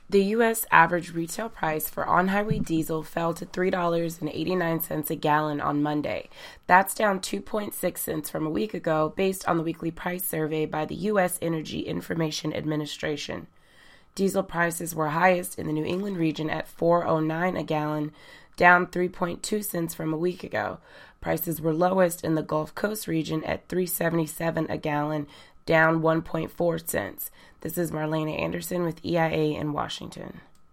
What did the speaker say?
The U.S. average retail price for on-highway diesel fell to $3.89 a gallon on Monday. That's down 2.6 cents from a week ago, based on the weekly price survey by the U.S. Energy Information Administration. Diesel prices were highest in the New England region at $4.09 a gallon, down 3.2 cents from a week ago. Prices were lowest in the Gulf Coast region at $3.77 a gallon, down 1.4 cents. This is Marlena Anderson with EIA in Washington.